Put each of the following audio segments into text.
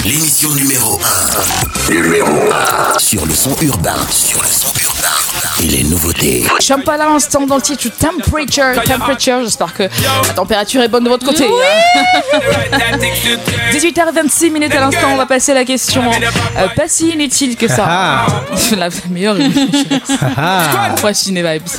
L'émission numéro 1. Numéro 1. Sur le son urbain. Et les nouveautés. Champal à l'instant dans le titre Temperature. J'espère que la température est bonne de votre côté. 18h26 à l'instant, on va passer à la question pas si inutile que ça. La meilleure Ciné Vibes.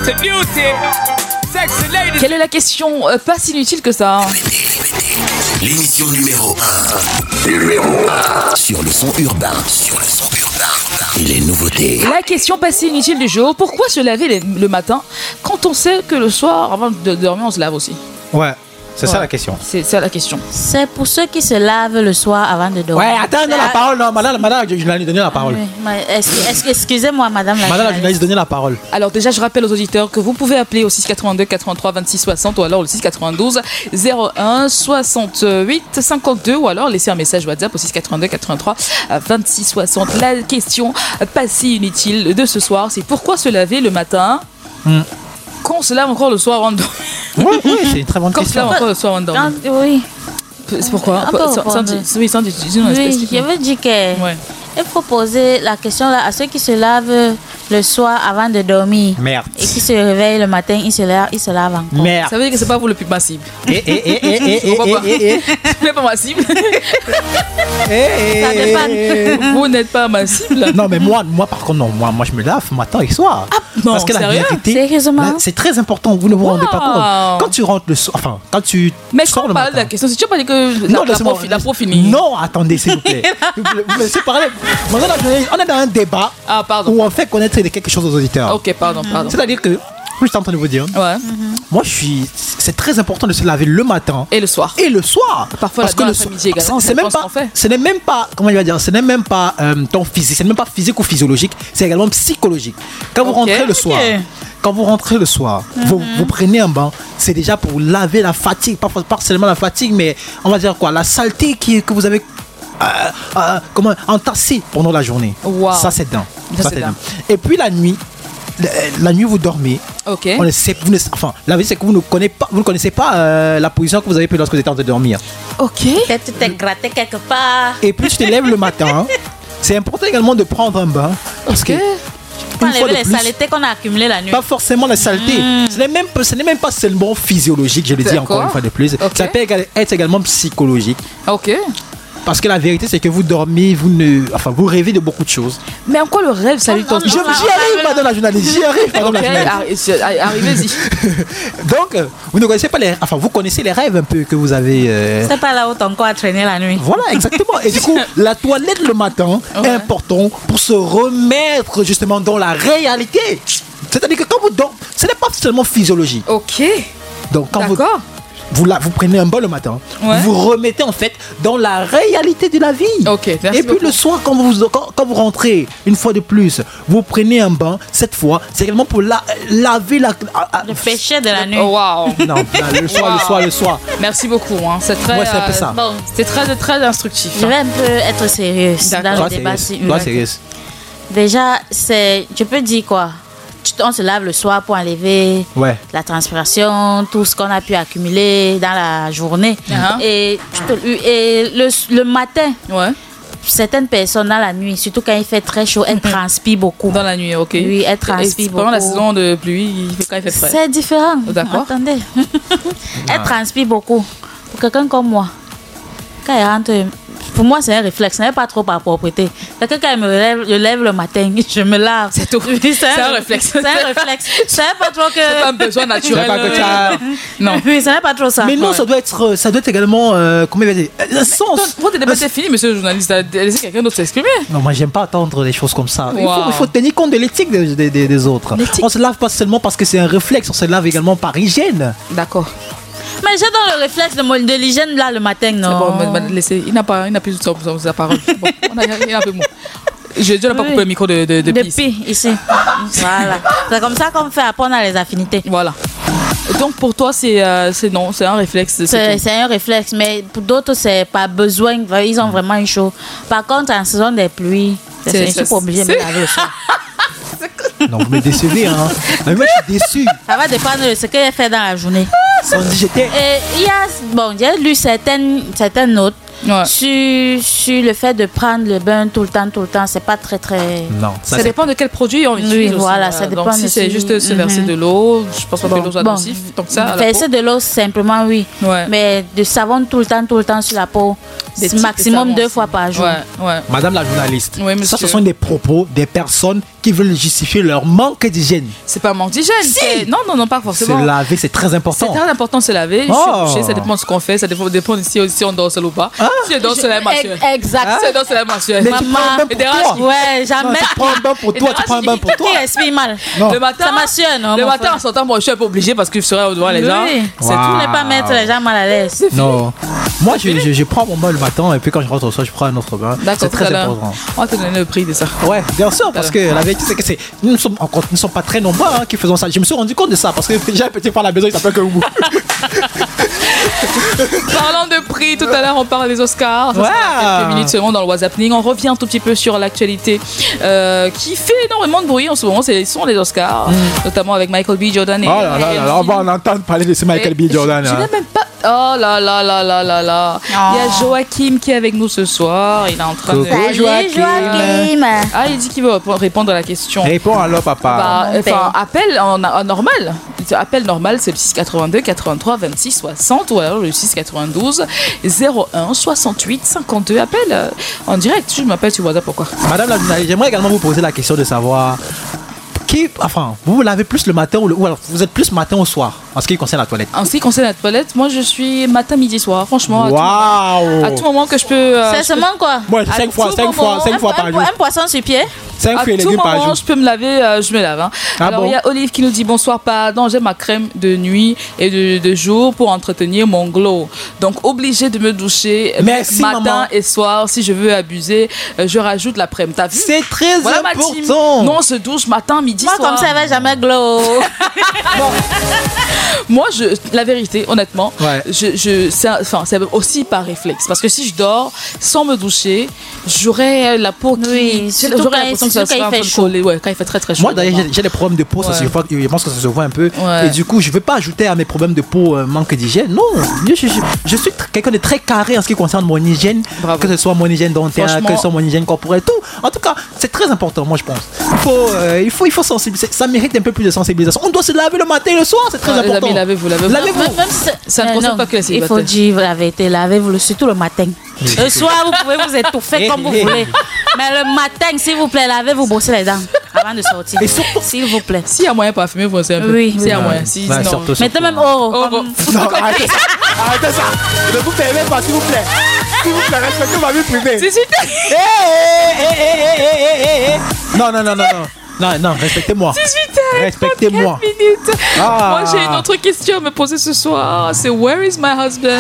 Quelle est la question pas si inutile que ça? L'émission numéro 1. Numéro 1. Sur le son urbain. Et les nouveautés. La question pas si inutile du jour. Pourquoi se laver le matin quand on sait que le soir, avant de dormir, on se lave aussi? Ouais. C'est ça la question. C'est ça la question. C'est pour ceux qui se lavent le soir avant de dormir. Ouais, attends, donne la parole. Non, madame la journaliste, donnez la parole. Excusez-moi, madame la journaliste, donnez la parole. Alors déjà, je rappelle aux auditeurs que vous pouvez appeler au 682 83 26 60 ou alors le 692 01 68 52 ou alors laisser un message WhatsApp au 682 83 26 60. La question pas si inutile de ce soir, c'est pourquoi se laver le matin quand on se lave encore le soir avant de dormir? Oui, c'est une très bonne question. Quand on se lave encore le soir avant de dormir. Oui. C'est pourquoi? Oui, je veux dire que il faut poser la question là à ceux qui se lavent le soir avant de dormir. Merde. Et qui se réveillent le matin, ils se lavent encore. Merde. Ça veut dire que c'est pas vous le plus massible. C'est pas massible. Ça dépend. Vous n'êtes pas massible. Non, mais moi par contre, non. Moi, je me lave matin et soir. Non, parce que la vérité, sérieusement, c'est très important. Vous ne vous rendez pas compte. Quand tu rentres le soir, enfin, quand tu sors le matin. Mais la question, si tu n'as pas dit que la pro finit. Non, attendez, s'il vous plaît. Vous me laissez parler. On est dans un débat où on fait connaître quelque chose aux auditeurs. Ok, pardon. C'est-à-dire que, je suis en train de vous dire, moi c'est très important de se laver le matin et le soir. Parfois parce que l'après-midi également. Ce n'est même pas, comment je vais dire, ce n'est même pas ton physique, ce n'est même pas physique ou physiologique, c'est également psychologique. Quand vous rentrez le soir, vous prenez un bain, c'est déjà pour laver la fatigue, pas seulement la fatigue, mais on va dire quoi, la saleté que vous avez entassé pendant la journée. Wow. Ça c'est dingue. Et puis la nuit vous dormez. Ok. La vérité c'est que vous ne connaissez pas la position que vous avez prise lorsque vous êtes en train de dormir. Ok. Peut-être tu t'es gratté quelque part. Et puis tu te lèves le matin. C'est important également de prendre un bain parce que pour enlever les saletés qu'on a accumulées la nuit. Pas forcément les saletés. Ce n'est même pas seulement physiologique, je le dis encore une fois de plus. Okay. Ça peut être également psychologique. Ok. Parce que la vérité, c'est que vous dormez, vous rêvez de beaucoup de choses. Mais en quoi le rêve, ça lui tente? J'y arrive, madame la journaliste. Arrivez-y. Donc, vous ne connaissez pas vous connaissez les rêves un peu que vous avez. C'est pas là où ton corps a traîné la nuit. Voilà, exactement. Et du coup, la toilette le matin est important pour se remettre justement dans la réalité. C'est-à-dire que quand vous dormez, ce n'est pas seulement physiologique. Ok. Donc, quand vous prenez un bain le matin, vous vous remettez en fait dans la réalité de la vie. Okay, et puis le soir, quand vous rentrez, une fois de plus, vous prenez un bain. Cette fois, c'est également pour laver le péché de la nuit. Wow. Non, le soir. Merci beaucoup. C'est très. C'est un peu ça. Bon, c'était très instructif. Je vais un peu être sérieuse dans le débat. Sérieuse. Déjà, je peux dire quoi? On se lave le soir pour enlever la transpiration, tout ce qu'on a pu accumuler dans la journée. Et le matin, certaines personnes dans la nuit, surtout quand il fait très chaud, elles transpirent beaucoup. Dans la nuit, ok. Oui, elles transpirent beaucoup. Pendant la saison de pluie, quand il fait frais. C'est différent. D'accord. Attendez. Elles transpirent beaucoup. Pour quelqu'un comme moi, quand elle rentre... Pour moi, c'est un réflexe, ce n'est pas trop par propreté. Quelqu'un, quand je lève le matin, je me lave. C'est tout. C'est un réflexe. C'est un réflexe. Ce n'est pas trop que. C'est pas un besoin naturel. C'est pas que tu as... Non. Oui, ce n'est pas trop ça. Mais non, ça doit être également. Comment il va dire? Un sens. Votre débat est fini, monsieur le journaliste. Laissez quelqu'un d'autre s'exprimer. Non, moi, j'aime pas attendre des choses comme ça. Il faut tenir compte de l'éthique des autres. On se lave pas seulement parce que c'est un réflexe, on se lave également par hygiène. D'accord. Mais j'ai dans le réflexe de l'hygiène là le matin, non? Bon, laissez, il n'a plus sa parole. Bon, il a un peu mou. Je n'ai pas coupé le micro de Pi ici. Voilà. C'est comme ça qu'on fait apprendre à les affinités. Voilà. Donc pour toi, c'est un réflexe. C'est un réflexe, mais pour d'autres, c'est pas besoin. Ils ont vraiment eu chaud. Par contre, en saison des pluies, je suis pas obligée de me laver le soir. Non, vous me décevez, hein. Mais moi, je suis déçu. Ça va dépendre de ce qu'elle fait dans la journée. J'ai lu certaines notes sur le fait de prendre le bain tout le temps, c'est pas très très. Non, ça dépend de quel produit on utilise. Oui, voilà, ça dépend. Donc si c'est juste se verser de l'eau, je pense pas que l'eau soit nocif. Donc ça. Verser de l'eau simplement, oui. Mais de savon tout le temps sur la peau, maximum 2 fois par jour. Madame la journaliste, ça ce sont des propos des personnes qui veulent justifier leur manque d'hygiène. C'est pas un manque d'hygiène. Non, pas forcément. Se laver, c'est très important. C'est très important de se laver. Ça dépend de ce qu'on fait. Ça dépend si on dort seul ou pas. Si on dort seul, elle mensuelle. Exact. Si on dort seul, elle mensuelle. Maman, jamais. Tu prends un bain pour toi, tu prends un bain pour toi. Qui respire mal. Le matin, ça le matin en sortant, moi je suis un peu obligée parce que je serais devant les gens. C'est tout, ne pas mettre les gens mal à l'aise. Non. Moi, je prends mon bain le matin et puis quand je rentre au soir, je prends un autre bain. C'est très important. On va te donner le prix de ça. Ouais, bien sûr, parce que la vérité, c'est que nous ne sommes pas très nombreux qui faisons ça. Je me suis rendu compte de ça parce que déjà un petit frère à la maison, il s'appelle que vous. Parlant de prix, tout à l'heure on parle des Oscars. Ça sera quelques minutes seulement dans le WhatsApping. On revient un tout petit peu sur l'actualité qui fait énormément de bruit en ce moment. Ce sont les Oscars, notamment avec Michael B. Jordan. On va en entendre parler de ce Michael B. Jordan. Je n'ai même pas. Oh là là là là là là. Il y a Joachim qui est avec nous ce soir. Il est en train de. Salut Joachim. Ah, il dit qu'il veut répondre à la question. Réponds alors, papa. Appel en normal. Appel normal, c'est le 682 83 26 60 ou alors le 692 01 68 52. Appel en direct. Je m'appelle sur WhatsApp. Pourquoi? Madame la journaliste, j'aimerais également vous poser la question de savoir vous lavez plus le matin ou alors vous êtes plus matin ou soir en ce qui concerne la toilette? En ce qui concerne la toilette, moi je suis matin, midi, soir. Franchement, à tout moment que je peux. C'est seulement quoi? Moi, 5 fois par jour. Un poisson sur pied? 5 fruits et légumes par jour. À tout moment, je peux me laver, je me lave. Alors, il y a Olive qui nous dit bonsoir, pardon, j'ai ma crème de nuit et de jour pour entretenir mon glow. Donc, obligé de me doucher matin et soir. Si je veux abuser, je rajoute l'après-midi. T'as vu? C'est très important. Non, on se douche matin, midi, soir. Moi, comme ça, elle va jamais glow. Moi, la vérité, honnêtement, c'est aussi par réflexe. Parce que si je dors sans me doucher, j'aurais la peau qui. J'aurais l'impression que ça sera un peu collé. Ouais, quand il fait très très chaud. Moi, d'ailleurs, j'ai des problèmes de peau. Ça se voit, je pense que ça se voit un peu. Et du coup, je ne veux pas ajouter à mes problèmes de peau manque d'hygiène. Non, je suis quelqu'un de très carré en ce qui concerne mon hygiène. Bravo. Que ce soit mon hygiène dentaire, que ce soit mon hygiène corporelle, tout. En tout cas, c'est très important, moi, je pense. Il faut sensibiliser. Ça mérite un peu plus de sensibilisation. On doit se laver le matin et le soir, c'est très important. Les amis, lavez-vous. Ça ne concerne pas que les célibataires. Il faut dire la vérité, lavez-vous surtout le matin. Le soir, vous pouvez vous étouffer comme vous voulez. Mais le matin, s'il vous plaît, lavez-vous, brossez les dents avant de sortir. S'il vous plaît. S'il y a moyen de parfumer, vous brossez un peu. Oui. S'il y a moyen. Mettez même Oro. Non, arrêtez ça. Ne vous permettez pas, s'il vous plaît. S'il vous plaît, respectez ma vie privée. Non, respectez-moi. 18h, respectez-moi. Minutes. Moi, j'ai une autre question à me poser ce soir. C'est Where is my husband?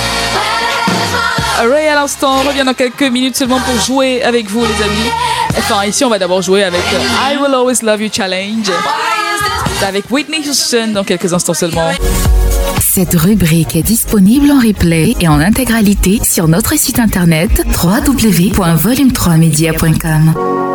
Ray à l'instant, on revient dans quelques minutes seulement pour jouer avec vous, les amis. Enfin, ici, on va d'abord jouer avec I Will Always Love You Challenge. C'est avec Whitney Houston dans quelques instants seulement. Cette rubrique est disponible en replay et en intégralité sur notre site internet www.volume3media.com.